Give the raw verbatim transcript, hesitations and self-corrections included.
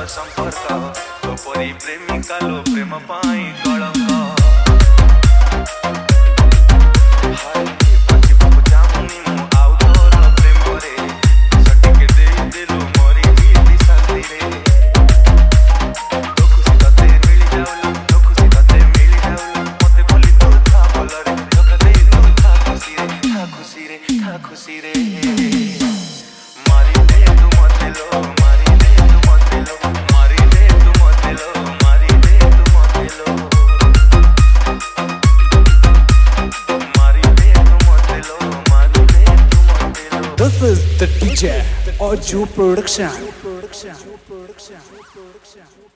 संपर्क तो परी प्रेमिका लो प्रेम पाई कलंक खुशी रे मारी दे तू मत लो मारी दे तू मत लो मारी दे तू मत लो मारी दे तू मत लो मारी दे तू मत लो मारी दे तू मत लो। This is the D J Audio Production.